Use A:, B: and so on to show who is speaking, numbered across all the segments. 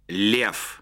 A: Лев.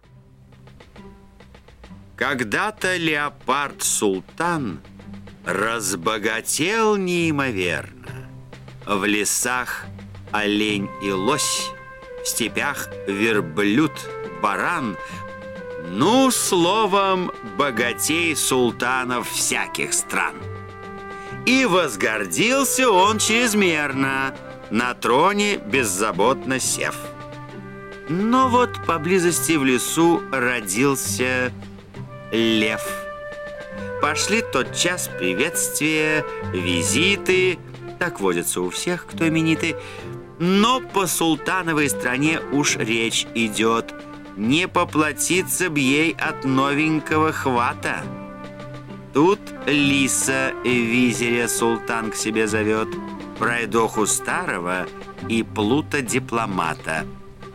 A: Когда-то леопард-султан разбогател неимоверно. В лесах олень и лось, в степях верблюд, баран. Ну, словом, богатей султанов всяких стран. И возгордился он чрезмерно, на троне беззаботно сев. Но вот поблизости в лесу родился лев. Пошли тотчас приветствия, визиты, так водятся у всех, кто именитый. Но по султановой стране уж речь идет, не поплатиться б ей от новенького хвата. Тут лиса визиря султан к себе зовет, пройдоху старого и плута дипломата.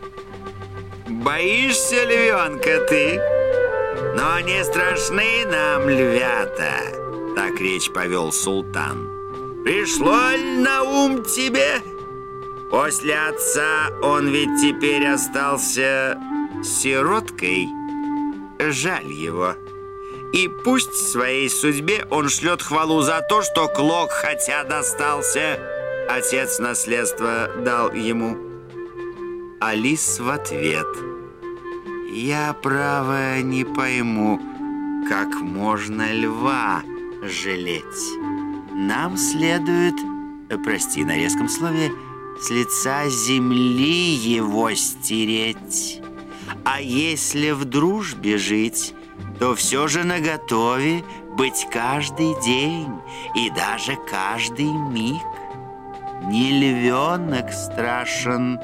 A: Боишься, львенка, ты? Но не страшны нам львята, так речь повел султан. Пришло ли на ум тебе? После отца он ведь теперь остался сироткой. Жаль его. И пусть своей судьбе он шлет хвалу за то, что клок хотя достался, отец наследство дал ему. А лис в ответ: я, право, не пойму, как можно льва жалеть. Нам следует, прости на резком слове, с лица земли его стереть. А если в дружбе жить, то все же наготове быть каждый день и даже каждый миг. Не львенок страшен,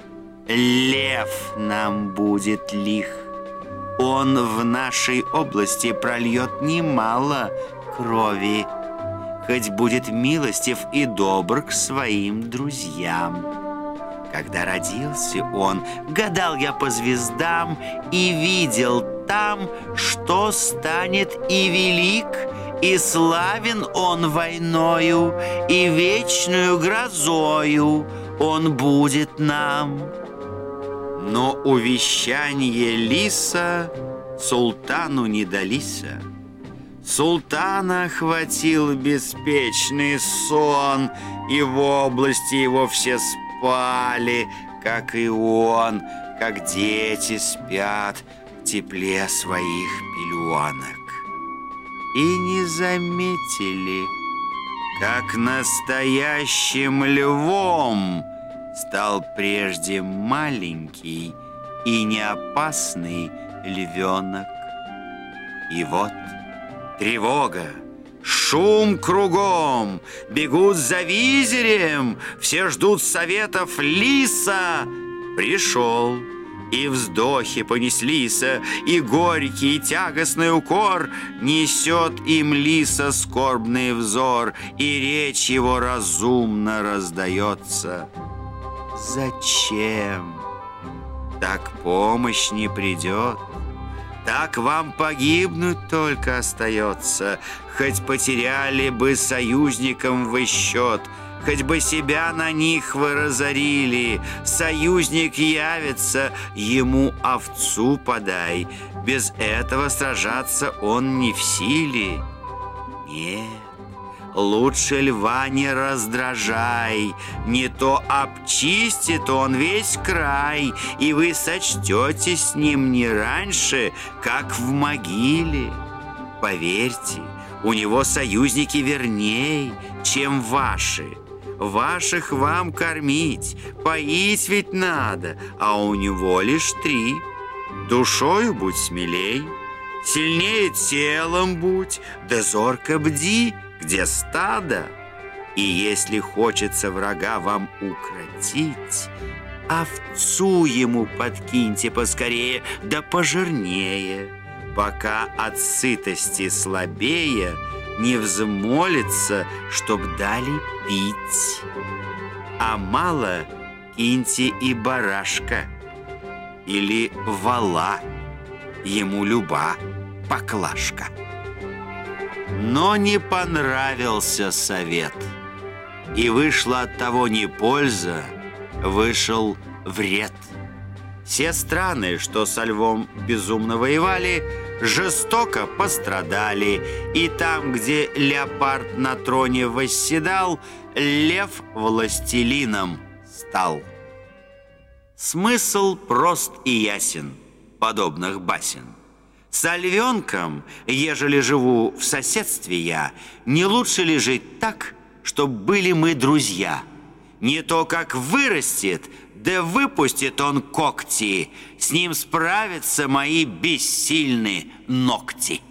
A: лев нам будет лих. Он в нашей области прольет немало крови, хоть будет милостив и добр к своим друзьям. Когда родился он, гадал я по звездам и видел там, что станет и велик, и славен он войною, и вечную грозою он будет нам. Но увещание лиса султану не далися. Султана охватил беспечный сон, и в области его все спали, как и он, как дети спят в тепле своих пеленок. И не заметили, как настоящим львом стал прежде маленький и неопасный львенок. И вот тревога, шум кругом, бегут за визирем, все ждут советов лиса. Пришел, и вздохи понеслися, и горький, и тягостный укор несет им лиса скорбный взор, и речь его разумно раздается. Зачем? Так помощь не придет. Так вам погибнуть только остается, хоть потеряли бы союзникам вы счет, хоть бы себя на них вы разорили. Союзник явится, ему овцу подай. Без этого сражаться он не в силе. Нет, лучше льва не раздражай, не то обчистит он весь край, и вы сочтете с ним не раньше, как в могиле. Поверьте, у него союзники верней, чем ваши. Ваших вам кормить, поить ведь надо, а у него лишь 3. Душою будь смелей, сильнее телом будь, да зорко бди, где стадо. И если хочется врага вам укротить, овцу ему подкиньте поскорее, да пожирнее, пока от сытости слабее не взмолится, чтоб дали пить. А мало киньте и барашка или вола, ему люба поклажка. Но не понравился совет, и вышла от того не польза, вышел вред. Все страны, что со львом безумно воевали, жестоко пострадали, и там, где леопард на троне восседал, лев властелином стал. Смысл прост и ясен подобных басен. С львенком, ежели живу в соседстве я, не лучше ли жить так, чтоб были мы друзья? Не то как вырастет, да выпустит он когти, с ним справятся мои бессильные ногти.